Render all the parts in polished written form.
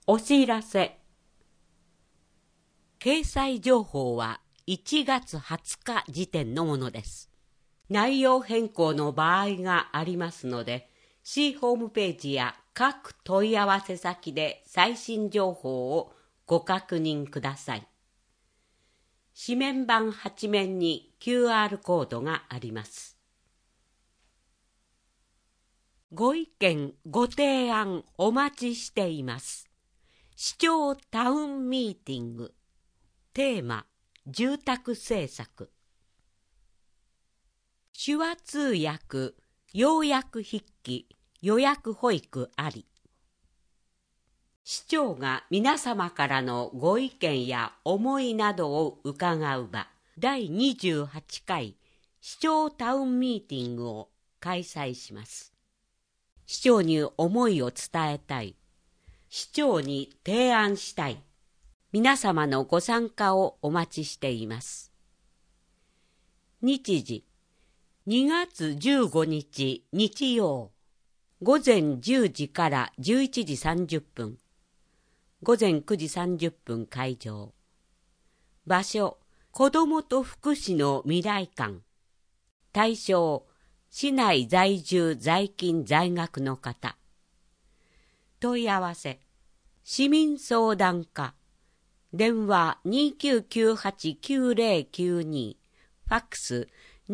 お知らせ。掲載情報は1月20日時点のものです。内容変更の場合がありますので、市ホームページや各問い合わせ先で最新情報をご確認ください。紙面板8面に QR コードがあります。ご意見、ご提案お待ちしています。市長タウンミーティング。テーマ、住宅政策。手話通訳、要約筆記、予約保育あり。市長が皆様からのご意見や思いなどを伺う場、第28回市長タウンミーティングを開催します。市長に思いを伝えたい。市長に提案したい。皆様のご参加をお待ちしています。日時、2月15日日曜、午前10時から11時30分、午前9時30分開場。場所、子どもと福祉の未来館。対象、市内在住在勤在学の方。問い合わせ、市民相談課。電話2998-9092、ファックス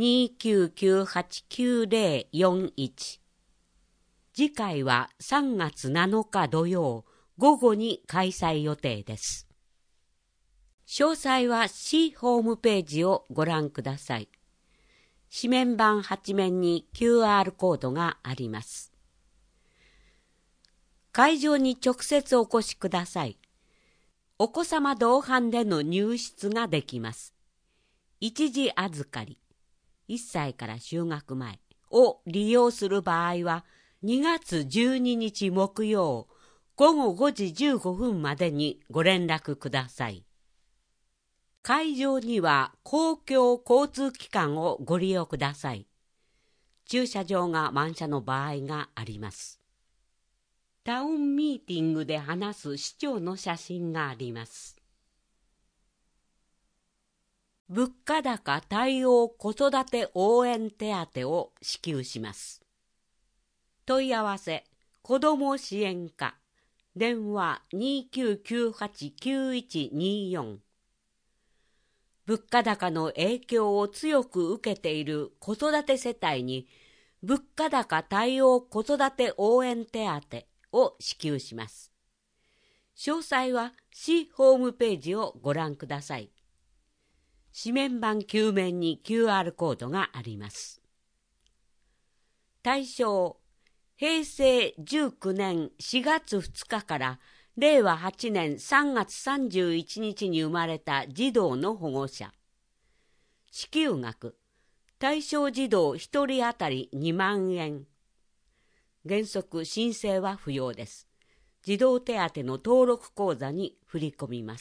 2998-9041。次回は3月7日土曜午後に開催予定です。詳細は市ホームページをご覧ください。紙面板8面に QR コードがあります。会場に直接お越しください。お子様同伴での入室ができます。一時預かり、1歳から就学前を利用する場合は、2月12日木曜午後5時15分までにご連絡ください。会場には公共交通機関をご利用ください。駐車場が満車の場合があります。タウンミーティングで話す市長の写真があります。物価高対応子育て応援手当を支給します。問い合わせ、子ども支援課。電話2998-9124。物価高の影響を強く受けている子育て世帯に、物価高対応子育て応援手当を支給します。詳細は市ホームページをご覧ください。紙面板9面に QR コードがあります。対象、平成19年4月2日から令和8年3月31日に生まれた児童の保護者。支給額、対象児童1人当たり2万円。原則申請は不要です。児童手当の登録口座に振り込みます。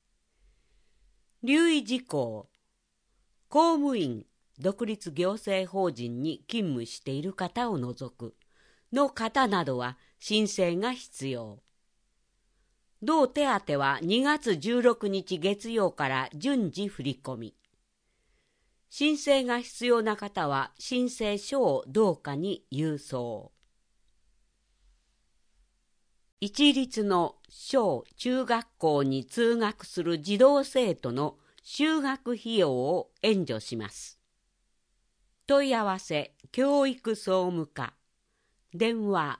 留意事項、公務員、独立行政法人に勤務している方を除くの方などは申請が必要。同手当は2月16日月曜から順次振り込み。申請が必要な方は申請書を同課に郵送。一律の小中学校に通学する児童生徒の就学費用を援助します。問い合わせ、教育総務課。電話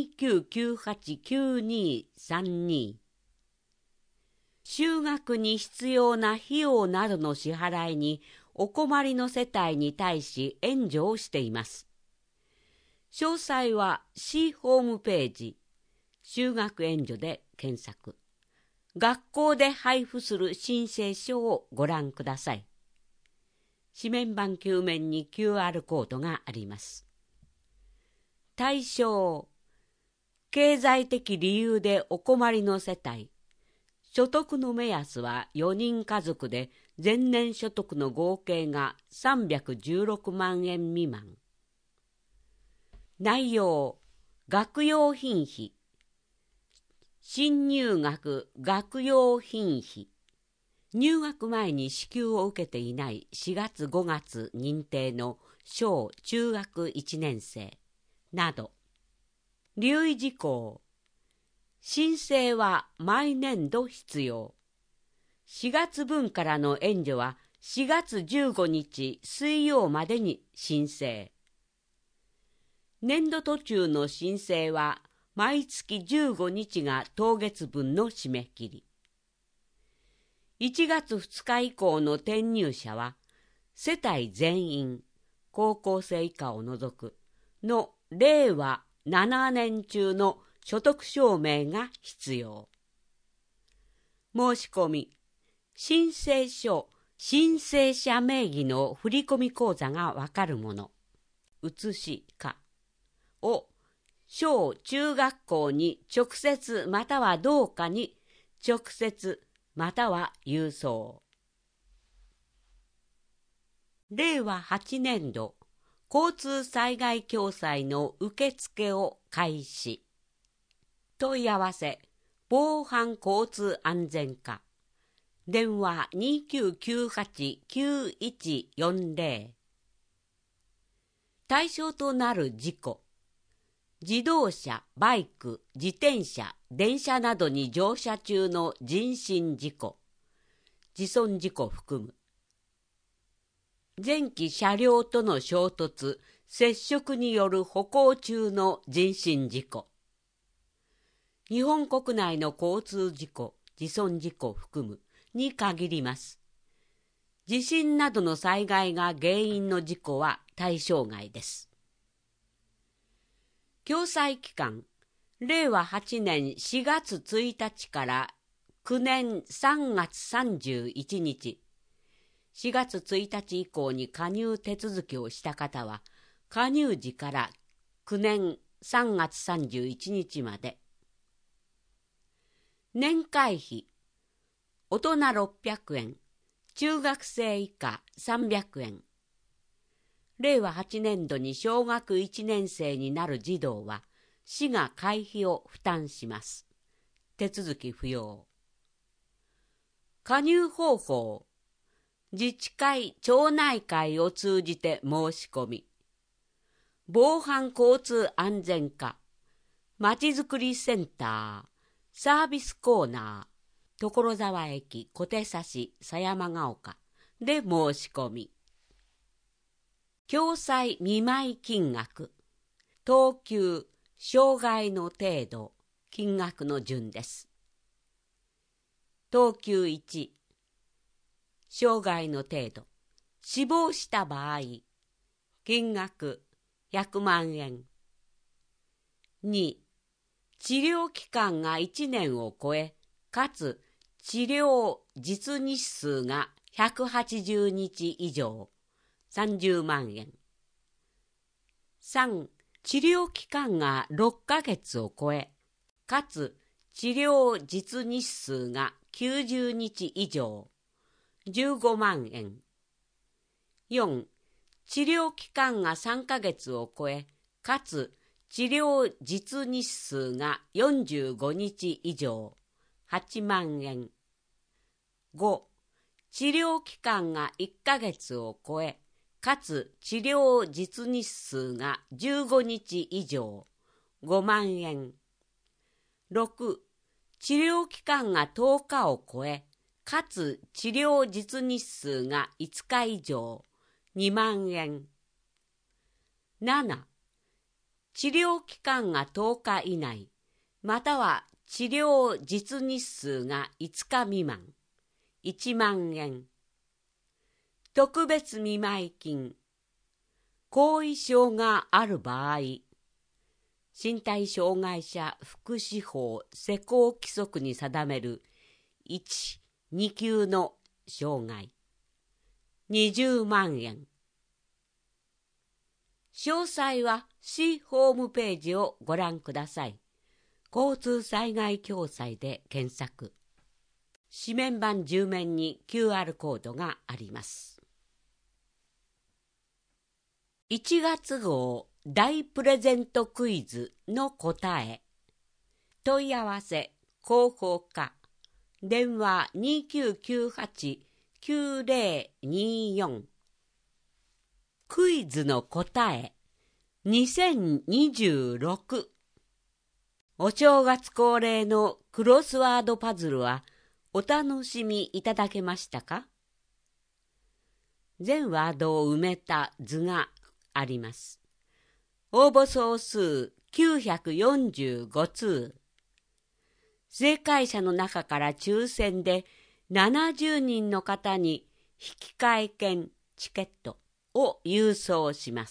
2998-9232。就学に必要な費用などの支払いにお困りの世帯に対し援助をしています。詳細は市ホームページ、就学援助で検索。学校で配布する申請書をご覧ください。紙面板9面に QR コードがあります。対象、経済的理由でお困りの世帯。所得の目安は4人家族で前年所得の合計が316万円未満。内容、学用品費。 新入学学用品費、入学前に支給を受けていない4月5月認定の小中学1年生など。留意事項。申請は毎年度必要。4月分からの援助は4月15日水曜までに申請。年度途中の申請は毎月15日が当月分の締め切り。1月2日以降の転入者は世帯全員、高校生以下を除くの令和7年中の所得証明が必要。申し込み、申請書、申請者名義の振込口座がわかるもの、写しかを小中学校に直接または同課に直接または郵送。令和8年度交通災害共済の受付を開始。問い合わせ、防犯交通安全課。電話2998-9140。対象となる事故。自動車、バイク、自転車、電車などに乗車中の人身事故、自損事故含む。前期車両との衝突、接触による歩行中の人身事故。日本国内の交通事故、自損事故含むに限ります。地震などの災害が原因の事故は対象外です。共済期間、令和8年4月1日から9年3月31日。4月1日以降に加入手続きをした方は、加入時から9年3月31日まで。年会費、大人600円、中学生以下300円。令和8年度に小学1年生になる児童は、市が会費を負担します。手続き不要。加入方法、自治会・町内会を通じて申し込み、防犯交通安全課、まちづくりセンター、サービスコーナー、所沢駅小手指狭山ヶ丘で申し込み。共済見舞い金額、等級、障害の程度、金額の順です。等級1、障害の程度、死亡した場合、金額100万円。2、治療期間が1年を超え、かつ治療実日数が180日以上、30万円。3、治療期間が6ヶ月を超え、かつ治療実日数が90日以上、15万円。4、治療期間が3ヶ月を超え、かつ治療実日数が45日以上、8万円。5、治療期間が1ヶ月を超え、かつ治療実日数が15日以上、5万円。6、治療期間が10日を超え、かつ治療実日数が5日以上、2万円。7、治療期間が10日以内、または治療実日数が5日未満、1万円。特別見舞金、後遺症がある場合、身体障害者福祉法施行規則に定める1、2級の障害、20万円。詳細は市ホームページをご覧ください。交通災害共済で検索。紙面版10面に QR コードがあります。1月号大プレゼントクイズの答え。問い合わせ、 広報課、電話2998-9024。クイズの答え2026。お正月恒例のクロスワードパズルはお楽しみいただけましたか？全ワードを埋めた図があります。応募総数945通。正解者の中から抽選で70人の方に引換券チケットを郵送します。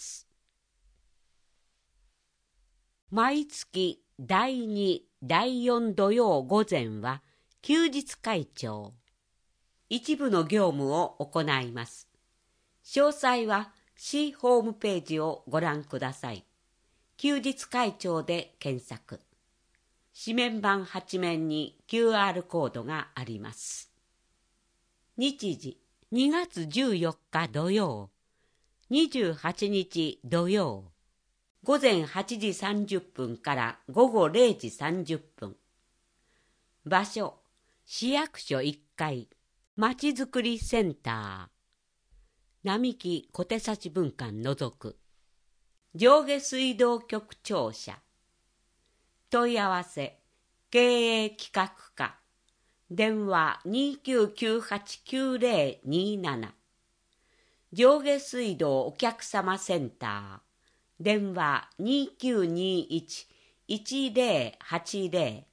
毎月第2、第4土曜午前は休日会長。一部の業務を行います。詳細は市ホームページをご覧ください。休日会長で検索。紙面板8面に QR コードがあります。日時2月14日土曜、28日土曜、午前8時30分から午後0時30分。場所、市役所1階、まちづくりセンター。並木小手指文館除く。上下水道局庁舎。問い合わせ、経営企画課。電話2998-9027。上下水道お客様センター。電話2921-1080。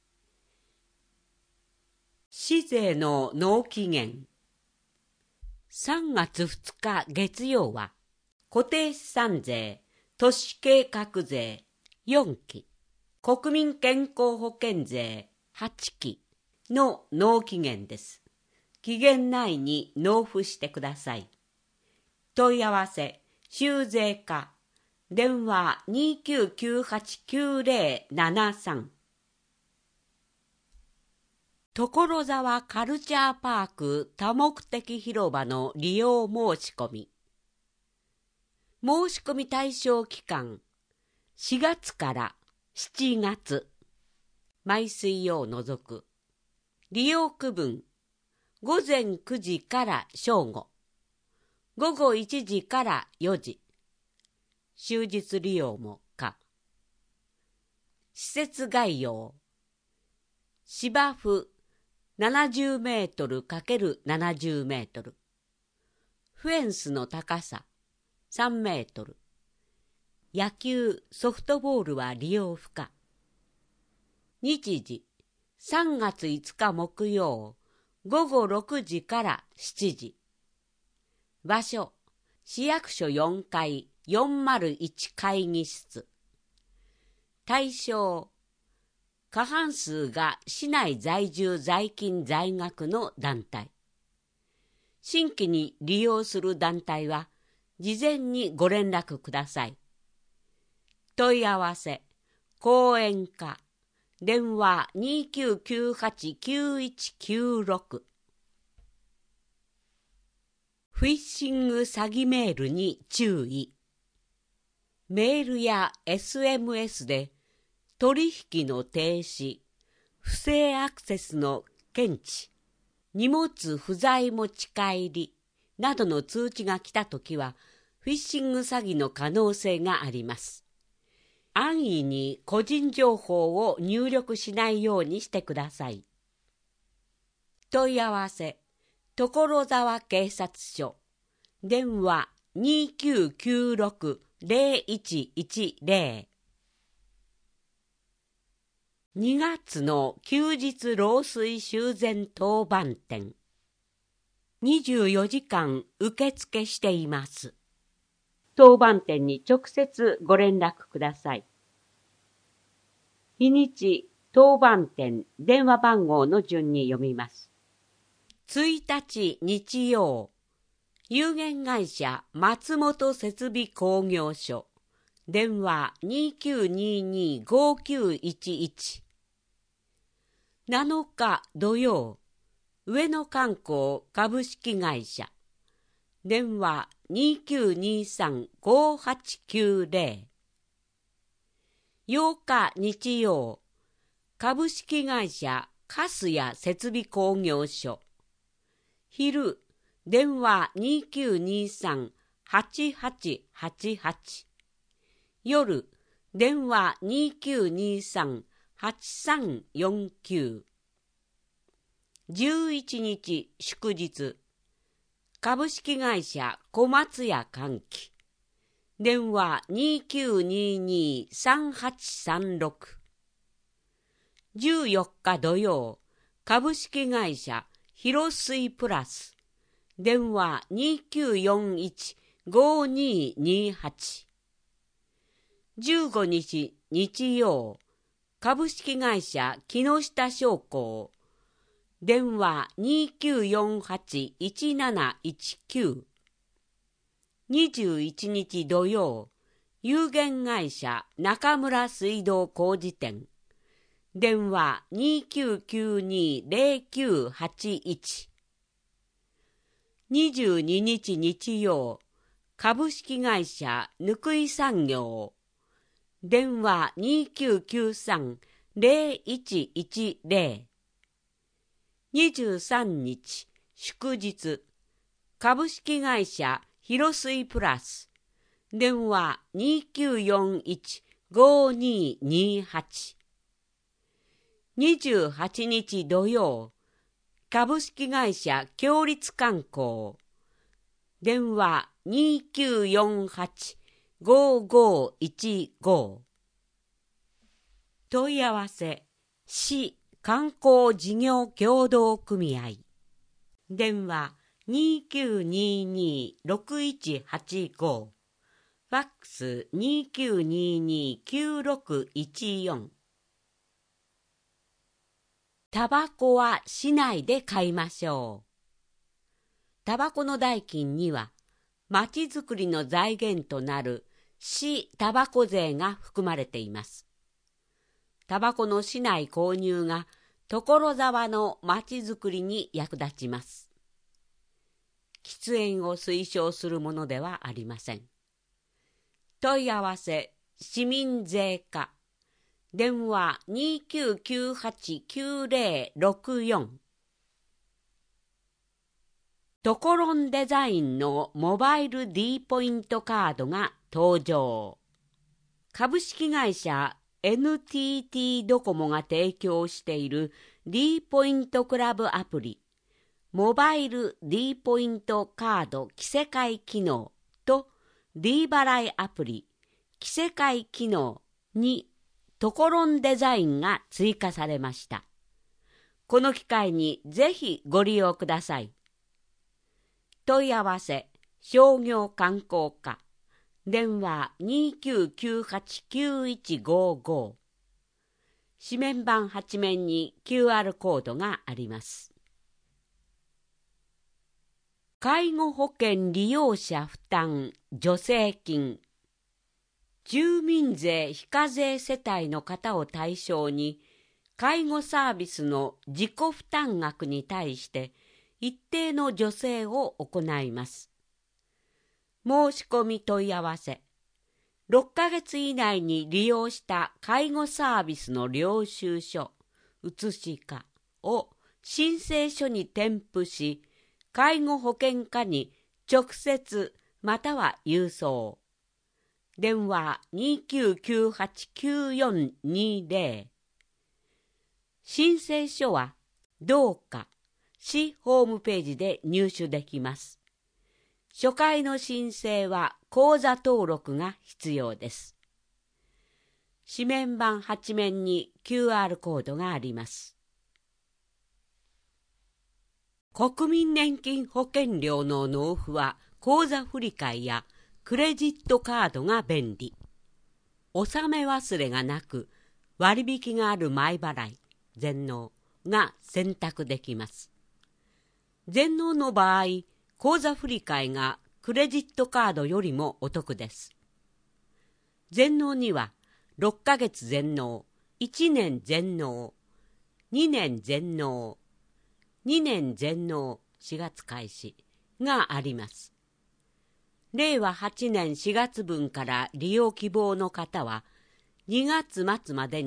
市税の納期限。3月2日月曜は、固定資産税、都市計画税4期、国民健康保険税8期の納期限です。期限内に納付してください。問い合わせ、州税課、電話2998-9073。所沢カルチャーパーク多目的広場の利用申し込み。申し込み対象期間4月から7月。毎水曜除く。利用区分午前9時から正午。午後1時から4時。終日利用も可。施設概要。芝生70メートル×70メートル。フェンスの高さ3メートル。野球・ソフトボールは利用不可。日時3月5日木曜午後6時から7時。場所市役所4階401会議室。対象過半数が市内在住在勤在学の団体。新規に利用する団体は事前にご連絡ください。問い合わせ講演課電話2998-9196。フィッシング詐欺メールに注意。メールや SMS で取引の停止、不正アクセスの検知、荷物不在持ち帰りなどの通知が来たときは、フィッシング詐欺の可能性があります。安易に個人情報を入力しないようにしてください。問い合わせ、所沢警察署、電話2996-0110。2月の休日漏水修繕当番店。24時間受付しています。当番店に直接ご連絡ください。日にち、当番店、電話番号の順に読みます。1日日曜、有限会社松本設備工業所、電話2922-5911。7日土曜、上野観光株式会社、電話2923-5890。8日日曜、 株式会社カスヤ設備工業所。昼、電話2923-8888。夜、電話2923-8349。11日祝日、株式会社小松屋柑橘。電話2922-3836。14日土曜、株式会社広水プラス。電話2941-5228。15日日曜、株式会社木下商工。電話2948-1719。21日土曜、有限会社中村水道工事店。電話2992-0981。22日日曜、株式会社ぬくい産業。電話2993-0110。23日祝日、株式会社広水プラス。電話2941-5228。28日土曜、株式会社共立観光。電話2948-5515。問い合わせ、市観光事業協同組合。電話2922-6185。ファックス2922-9614。タバコは市内で買いましょう。タバコの代金には、まちづくりの財源となる市タバコ税が含まれています。タバコの市内購入が所沢のまちづくりに役立ちます。喫煙を推奨するものではありません。問い合わせ、市民税課。電話2998-9064。トコロンデザインのモバイル D ポイントカードが登場。株式会社 NTT ドコモが提供している D ポイントクラブアプリ、モバイル D ポイントカード着せ替え機能と D 払いアプリ、着せ替え機能にトコロンデザインが追加されました。この機会にぜひご利用ください。問い合わせ、商業観光課。電話2998-9155。紙面板8面に QR コードがあります。介護保険利用者負担助成金。住民税非課税世帯の方を対象に、介護サービスの自己負担額に対して一定の助成を行います。申し込み問い合わせ、6ヶ月以内に利用した介護サービスの領収書、写しかを申請書に添付し、介護保険課に直接または郵送。電話2998-9420。申請書はどうか市ホームページで入手できます。初回の申請は口座登録が必要です。紙面板8面に QR コードがあります。国民年金保険料の納付は口座振替やクレジットカードが便利。納め忘れがなく、割引がある前払い、全納が選択できます。全納の場合、口座振替がクレジットカードよりもお得です。全納には6ヶ月全納、1年全納、2年全納、2年全納4月開始があります。令和8年4月分から利用希望の方は2月末までに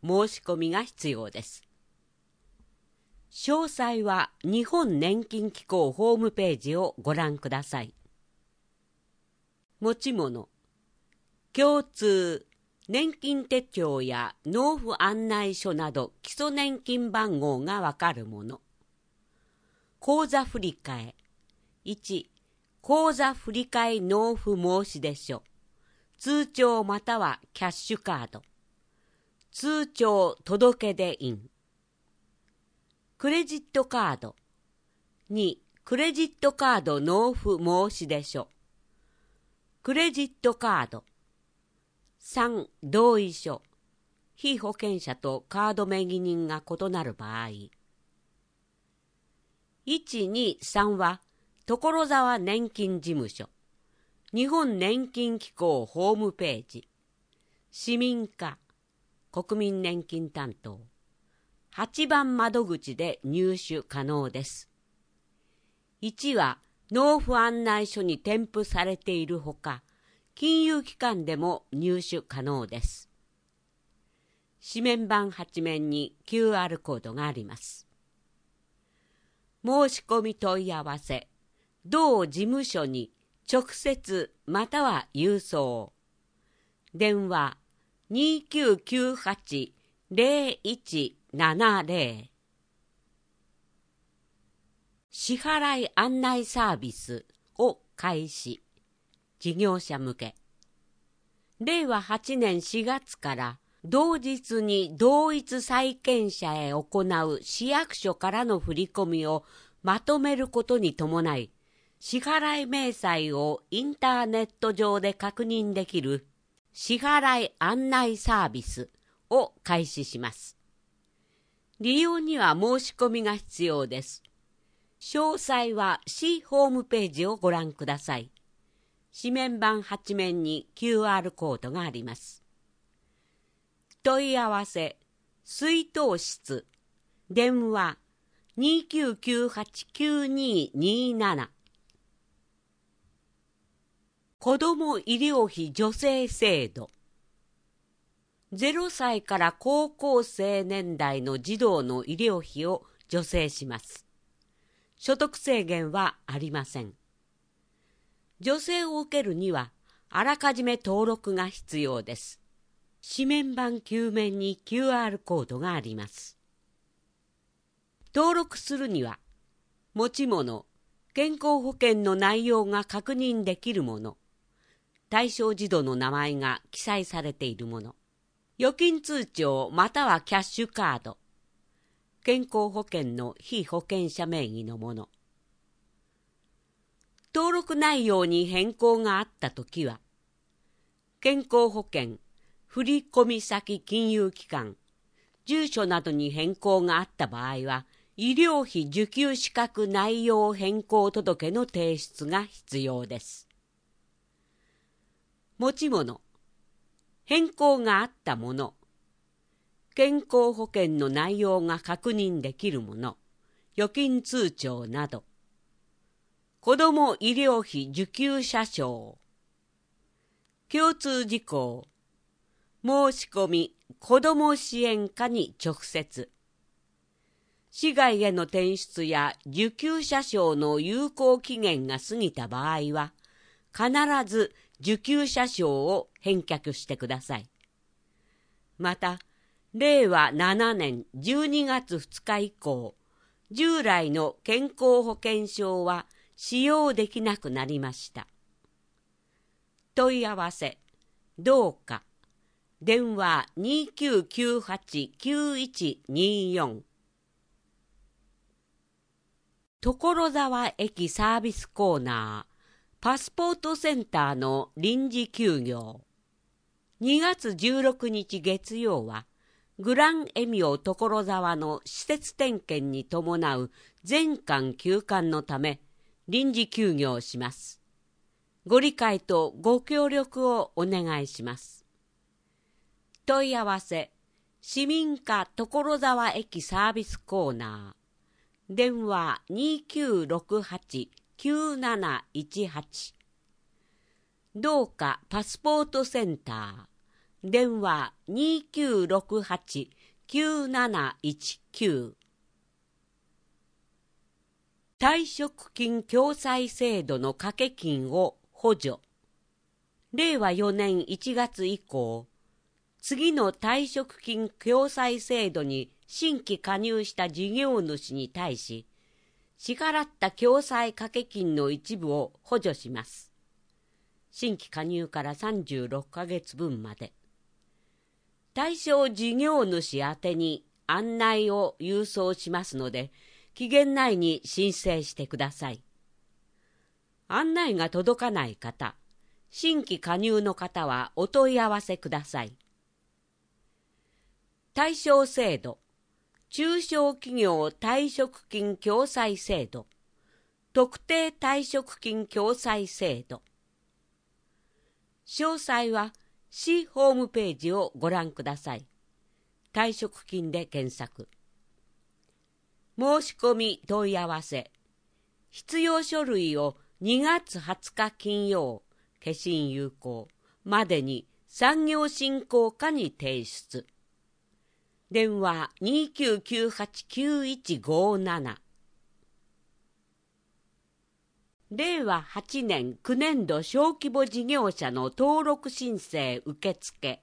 申し込みが必要です。詳細は日本年金機構ホームページをご覧ください。持ち物、共通、年金手帳や納付案内書など基礎年金番号がわかるもの。口座振替。1、口座振替納付申出書。通帳またはキャッシュカード。通帳届出印。クレジットカード。2、クレジットカード納付申出書。クレジットカード。3、同意書。被保険者とカード名義人が異なる場合。1、2、3は、所沢年金事務所、日本年金機構ホームページ、市民課、国民年金担当、8番窓口で入手可能です。1は、納付案内書に添付されているほか、金融機関でも入手可能です。紙面板8面に QR コードがあります。申し込み問い合わせ、同事務所に直接または郵送。電話 2998-0170。支払い案内サービスを開始。事業者向け。令和8年4月から同日に同一債権者へ行う市役所からの振り込みをまとめることに伴い、支払い明細をインターネット上で確認できる支払い案内サービスを開始します。利用には申し込みが必要です。詳細は市ホームページをご覧ください。紙面板8面に QR コードがあります。問い合わせ、出納室、電話 2998-9227。子ども医療費助成制度。0歳から高校生年代の児童の医療費を助成します。所得制限はありません。助成を受けるには、あらかじめ登録が必要です。紙面板9面に QR コードがあります。登録するには、持ち物、健康保険の内容が確認できるもの、対象児童の名前が記載されているもの、預金通帳またはキャッシュカード、健康保険の被保険者名義のもの。登録内容に変更があったときは、健康保険、振込先金融機関、住所などに変更があった場合は、医療費受給資格内容変更届の提出が必要です。持ち物、変更があったもの、健康保険の内容が確認できるもの、預金通帳など、子ども医療費受給者証、共通事項、申し込み子ども支援課に直接、市外への転出や受給者証の有効期限が過ぎた場合は、必ず受給者証を返却してください。また、令和7年12月2日以降、従来の健康保険証は使用できなくなりました。問い合わせ、どうか、電話 2998-9124。所沢駅サービスコーナー、パスポートセンターの臨時休業。2月16日月曜は、グランエミオ所沢の施設点検に伴う全館休館のため、臨時休業します。ご理解とご協力をお願いします。問い合わせ、市民課所沢駅サービスコーナー。電話 2968-9718。どうかパスポートセンター。 電話2968-9719。退職金共済制度の掛け金を補助。令和4年1月以降、次の退職金共済制度に新規加入した事業主に対し、支払った共済掛け金の一部を補助します。新規加入から36ヶ月分まで。対象事業主宛てに案内を郵送しますので、期限内に申請してください。案内が届かない方、新規加入の方はお問い合わせください。対象制度、中小企業退職金共済制度、特定退職金共済制度。詳細は市ホームページをご覧ください。退職金で検索。申し込み問い合わせ。必要書類を2月20日金曜、消印有効までに産業振興課に提出。電話2998-9157。令和8年9年度小規模事業者の登録申請受付。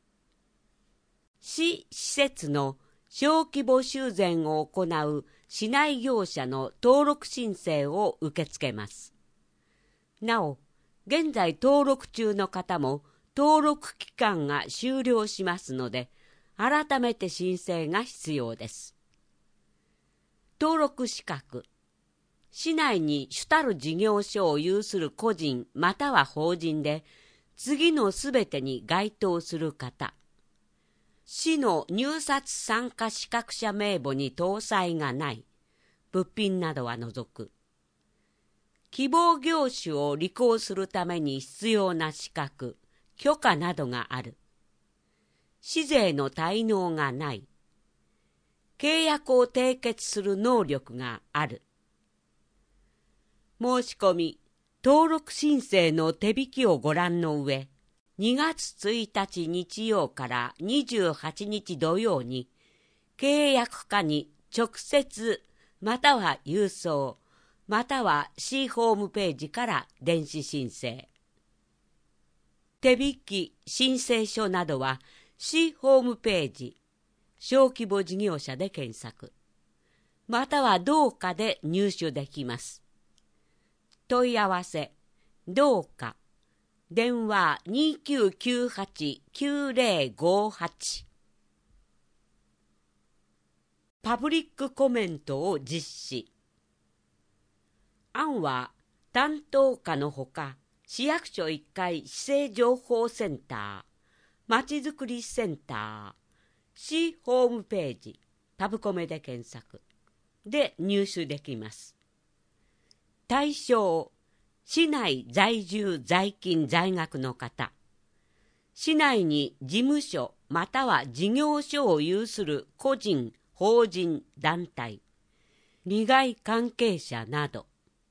市施設の小規模修繕を行う市内業者の登録申請を受け付けます。なお、現在登録中の方も登録期間が終了しますので、改めて申請が必要です。登録資格。市内に主たる事業所を有する個人または法人で、次のすべてに該当する方。市の入札参加資格者名簿に登載がない。物品などは除く。希望業種を履行するために必要な資格、許可などがある。市税の滞納がない。契約を締結する能力がある。申し込み、登録申請の手引きをご覧の上、2月1日日曜から28日土曜に、契約課に直接または郵送、または市ホームページから電子申請。手引き、申請書などは市ホームページ、小規模事業者で検索、または同課で入手できます。問い合わせ、同課、電話2998-9058。パブリックコメントを実施。案は担当課のほか、市役所1階市政情報センター、まちづくりセンター、市ホームページ、パブコメで検索で入手できます。対象、市内在住在勤在学の方、市内に事務所または事業所を有する個人、法人、団体、利害関係者など。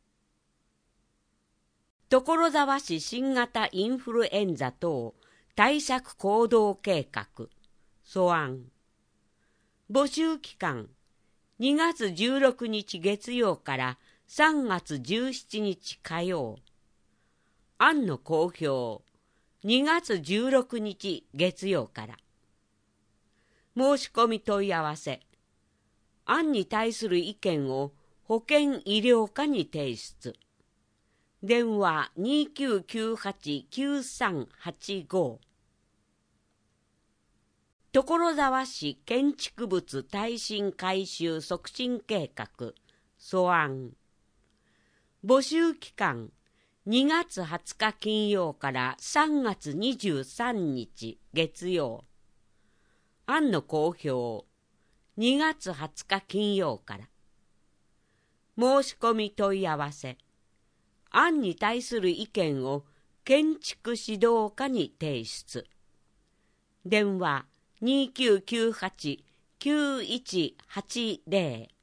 所沢市新型インフルエンザ等対策行動計画素案。募集期間2月16日月曜から3月17日火曜。案の公表2月16日月曜から。申し込み問い合わせ。案に対する意見を保健医療課に提出。電話2998-9385。所沢市建築物耐震改修促進計画素案。募集期間2月20日金曜から3月23日月曜。案の公表2月20日金曜から。申し込み問い合わせ。案に対する意見を建築指導課に提出。電話2998-9180。